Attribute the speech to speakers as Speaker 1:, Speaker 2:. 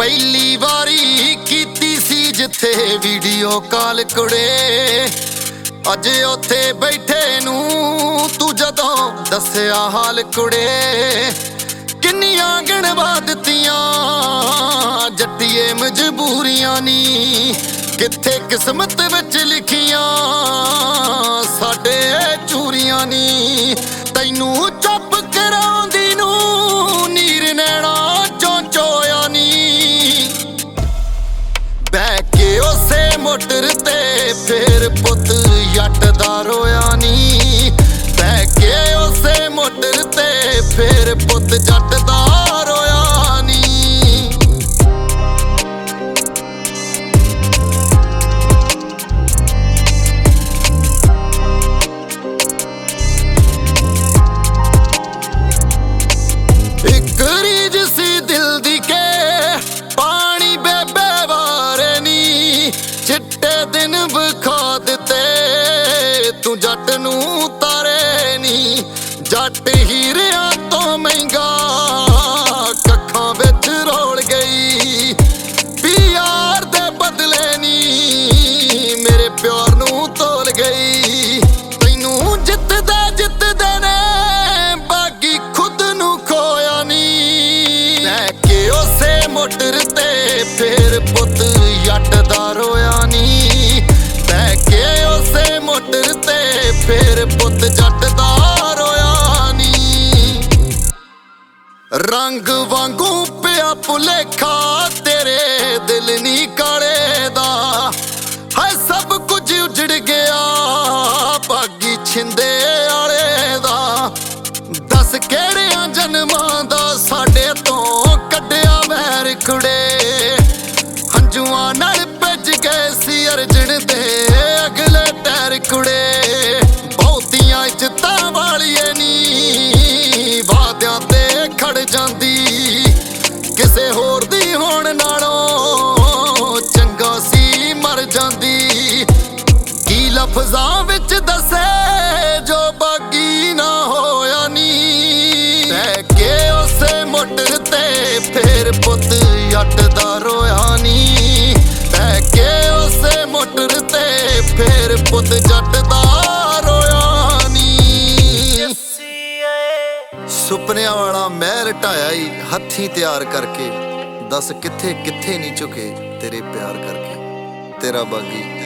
Speaker 1: ਪਹਿਲੀ ਵਾਰੀ ਕੀਤੀ ਸੀ ਜਿੱਥੇ ਵੀਡੀਓ ਕਾਲ ਕੁੜੇ, ਅੱਜ ਉੱਥੇ ਬੈਠੇ ਨੂੰ ਤੂੰ ਜਦੋਂ ਦੱਸਿਆ ਹਾਲ ਕੁੜੇ। ਕਿੰਨੀਆਂ ਗਿਣਵਾ ਦਿੱਤੀਆਂ ਜੱਟੀਏ ਮਜਬੂਰੀਆਂ ਨੀ, ਕਿੱਥੇ ਕਿਸਮਤ ਵਿੱਚ ਲਿਖੀਆਂ ਸਾਡੇ ਚੂਰੀਆਂ ਨੀ। ਤੈਨੂੰ ਚੁੱਪ ਕਰਾਉਂਦੀ ਨੂੰ ਨੀਰ ਨੈਣਾ ਚੋਂ ਚੋਇਆ ਨੀ, ਬਹਿ ਕੇ ਉਸੇ ਮੋਟਰ ਤੇ ਫੇਰ ਪੁੱਤ ਜੱਟ ਦਾ ਰੋਇਆ ਨੀ। ਬਹਿ ਕੇ ਉਸੇ ਮੋਟਰ ਤੇ ਫੇਰ ਪੁੱਤ ਜੱਟ ਦਾ ਰੋਇਆ ਨੀ। ਇੱਕ ਰੀਝ ਸੀ ਦਿਲ ਦੀ ਕੇ ਪਾਣੀ ਬੇਬੇ ਵਾਰੇ ਨੀ, ਚਿੱਟੇ ਦਿਨ ਵਿਖਾ ਦਿੱਤੇ ਤੂੰ ਜੱਟ ਨੂੰ ਤਾਰੇ ਨੀ। ਜੱਟ ਹੀਰਿਆਂ ਤੋਂ ਮਹਿੰਗਾ ਕੱਖਾਂ ਵਿੱਚ ਰੋਲ ਗਈ, ਪਿਆਰ ਦੇ ਬਦਲੇ ਨੀ ਮੇਰੇ ਪਿਆਰ ਨੂੰ ਤੋਲ ਗਈ। ਤੈਨੂੰ ਜਿੱਤਦੇ ਜਿੱਤਦੇ ਨੇ ਬਾਗੀ ਖੁਦ ਨੂੰ ਖੋਇਆ ਨੀ, ਲੈ ਕੇ ਉਸੇ ਮੋਟਰ ਤੇ ਫੇਰ ਪੁੱਤ ਜੱਟ ਦਾ ਰੋਇਆ ਨੀ। ਲੈ ਕੇ ਉਸੇ ਮੋਟਰ ਤੇ ਫੇਰ ਪੁੱਤ ਜੱਟ ਦਾ ਰੋਇਆ ਨੀ। ਰੰਗ ਵਾਂਗੂ ਪਿਆ ਭੁਲੇਖਾ ਤੇਰੇ ਦਿਲ ਨੀ ਕਾਲੇ ਦਾ, ਹੈ ਸਭ ਕੁਝ ਉਜੜ ਗਿਆ ਬਾਗੀ ਛਿੰਦੇ ਆਲੇ ਦਾ। ਦੱਸ ਕਿਹੜਿਆਂ ਜਨਮਾਂ ਦਾ ਸਾਡੇ ਤੋਂ ਕੱਢਿਆ ਵੈਰ ਕੁੜੇ, ਹੰਝੂਆਂ ਨਾਲ ਭਿੱਜ ਗਏ ਸੀ ਅਰਜਨ ਦੇ ਅਗਲੇ ਟੈਰ ਕੁੜੇ। ਬਹੁਤੀਆਂ ਇੱਜ਼ਤਾਂ ਵਾਲੀਏ ਨੀ ਵਾਅਦਿਆਂ ਤੇ ਖੜ ਜਾਂਦੀ, ਕਿਸੇ ਹੋਰ ਦੀ ਹੋਣ ਨਾਲੋਂ ਚੰਗਾ ਸੀ ਮਰ ਜਾਂਦੀ। ਕੀ ਲਫ਼ਜ਼ਾਂ ਵਿੱਚ ਦੱਸੇ ਜੋ ਬਾਗੀ ਨਾ ਹੋਇਆ ਨੀ, ਲੈ ਕੇ ਉਸੇ ਮੋਟਰ ਤੇ ਫੇਰ ਪੁੱਤ ਜੱਟ ਦਾ ਰੋਇਆ ਨੀ। ਲੈ ਕੇ ਉਸੇ ਮੋਟਰ ਤੇ ਫੇਰ ਪੁੱਤ ਜੱਟ ਦਾ ਰੋਇਆ ਨੀ। ਸੁਪਨਿਆਂ ਵਾਲਾ ਮਹਿਲ ਢਾਇਆ ਈ ਹੱਥੀਂ ਤਿਆਰ ਕਰਕੇ, ਦੱਸ ਕਿੱਥੇ ਕਿੱਥੇ ਨਹੀਂ ਝੁਕੇ ਤੇਰੇ ਪਿਆਰ ਕਰਕੇ। ਤੇਰਾ ਬਾਗੀ।